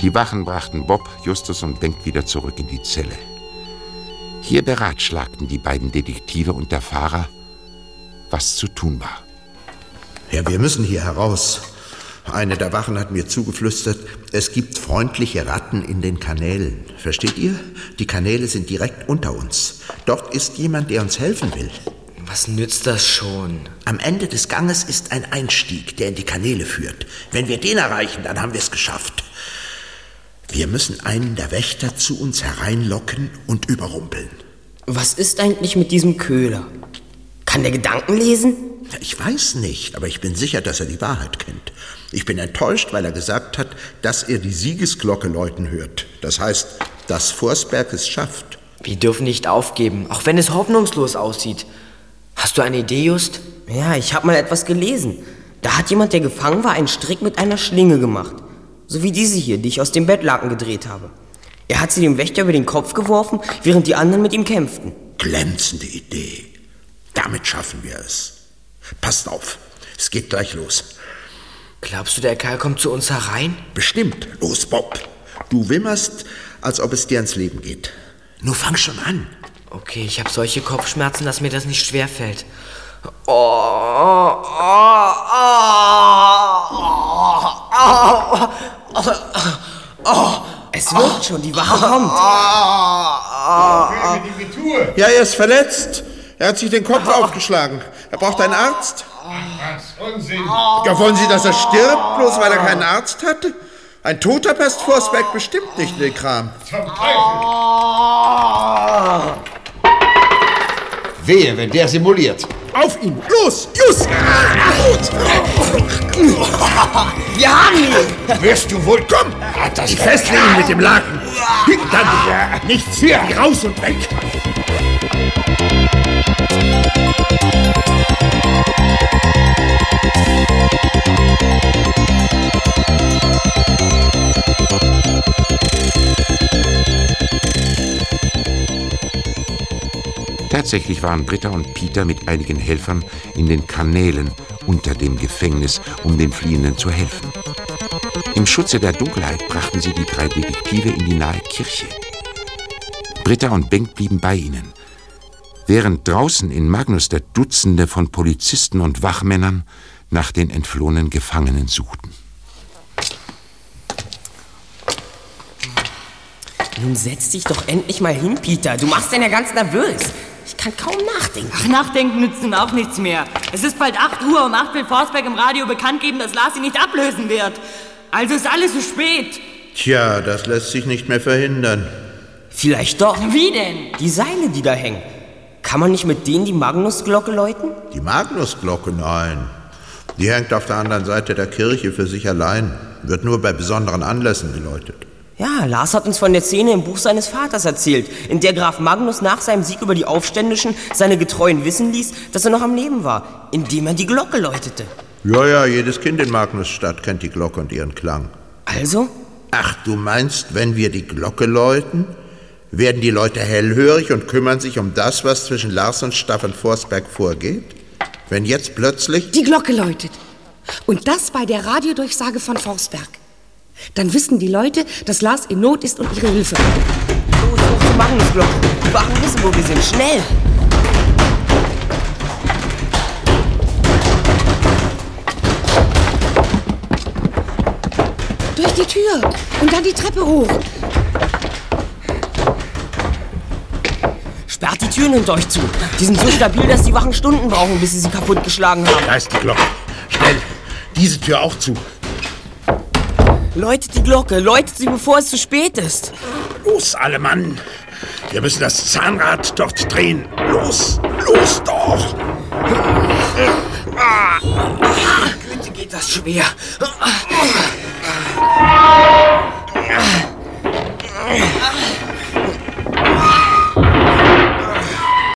Die Wachen brachten Bob, Justus und Bengt wieder zurück in die Zelle. Hier beratschlagten die beiden Detektive und der Fahrer, was zu tun war. Ja, wir müssen hier heraus. Eine der Wachen hat mir zugeflüstert, es gibt freundliche Ratten in den Kanälen. Versteht ihr? Die Kanäle sind direkt unter uns. Dort ist jemand, der uns helfen will. Was nützt das schon? Am Ende des Ganges ist ein Einstieg, der in die Kanäle führt. Wenn wir den erreichen, dann haben wir es geschafft. Wir müssen einen der Wächter zu uns hereinlocken und überrumpeln. Was ist eigentlich mit diesem Köhler? Kann der Gedanken lesen? Ich weiß nicht, aber ich bin sicher, dass er die Wahrheit kennt. Ich bin enttäuscht, weil er gesagt hat, dass er die Siegesglocke läuten hört. Das heißt, dass Forsberg es schafft. Wir dürfen nicht aufgeben, auch wenn es hoffnungslos aussieht. Hast du eine Idee, Just? Ja, ich habe mal etwas gelesen. Da hat jemand, der gefangen war, einen Strick mit einer Schlinge gemacht. So wie diese hier, die ich aus dem Bettlaken gedreht habe. Er hat sie dem Wächter über den Kopf geworfen, während die anderen mit ihm kämpften. Glänzende Idee. Damit schaffen wir es. Passt auf, es geht gleich los. Glaubst du, der Kerl kommt zu uns herein? Bestimmt. Los, Bob. Du wimmerst, als ob es dir ans Leben geht. Nur fang schon an. Okay, ich habe solche Kopfschmerzen, dass mir das nicht schwerfällt. Es wirkt schon, die Wache kommt. Ja, er ist verletzt. Er hat sich den Kopf aufgeschlagen. Er braucht einen Arzt. Was? Unsinn. Ja, wollen Sie, dass er stirbt, bloß weil er keinen Arzt hatte? Ein Toter passt Forsberg bestimmt nicht in den Kram. Zum Teufel. Wehe, wenn der simuliert. Auf ihn! Los! Just! Wir haben ihn! Wirst du wohl kommen? Ich festle ihn mit dem Laken. Dann nichts hier, raus und weg! Tatsächlich waren Britta und Peter mit einigen Helfern in den Kanälen unter dem Gefängnis, um den Fliehenden zu helfen. Im Schutze der Dunkelheit brachten sie die drei Detektive in die nahe Kirche. Britta und Bengt blieben bei ihnen, während draußen in Magnus der Dutzende von Polizisten und Wachmännern nach den entflohenen Gefangenen suchten. Nun setz dich doch endlich mal hin, Peter. Du machst den ja ganz nervös. Ich kann kaum nachdenken. Ach, nachdenken nützt nun auch nichts mehr. Es ist bald 8 Uhr, um 8 will Forsberg im Radio bekannt geben, dass Lars ihn nicht ablösen wird. Also ist alles zu spät. Tja, das lässt sich nicht mehr verhindern. Vielleicht doch. Wie denn? Die Seile, die da hängen. Kann man nicht mit denen die Magnusglocke läuten? Die Magnusglocke? Nein. Die hängt auf der anderen Seite der Kirche für sich allein. Wird nur bei besonderen Anlässen geläutet. Ja, Lars hat uns von der Szene im Buch seines Vaters erzählt, in der Graf Magnus nach seinem Sieg über die Aufständischen seine Getreuen wissen ließ, dass er noch am Leben war, indem er die Glocke läutete. Ja, jedes Kind in Magnusstadt kennt die Glocke und ihren Klang. Also? Ach, du meinst, wenn wir die Glocke läuten, werden die Leute hellhörig und kümmern sich um das, was zwischen Lars und Staffan Forsberg vorgeht? Wenn jetzt plötzlich... Die Glocke läutet. Und das bei der Radiodurchsage von Forsberg. Dann wissen die Leute, dass Lars in Not ist und ihre Hilfe braucht. Los, hoch zur Magnusglocke. Die Wachen wissen, wo wir sind. Schnell! Durch die Tür und dann die Treppe hoch. Sperrt die Türen hinter euch zu. Die sind so stabil, dass die Wachen Stunden brauchen, bis sie sie kaputtgeschlagen haben. Da ist die Glocke. Schnell, diese Tür auch zu. Läutet die Glocke, läutet sie, bevor es zu spät ist. Los, alle Mann. Wir müssen das Zahnrad dort drehen. Los, los doch. Güte, geht das schwer.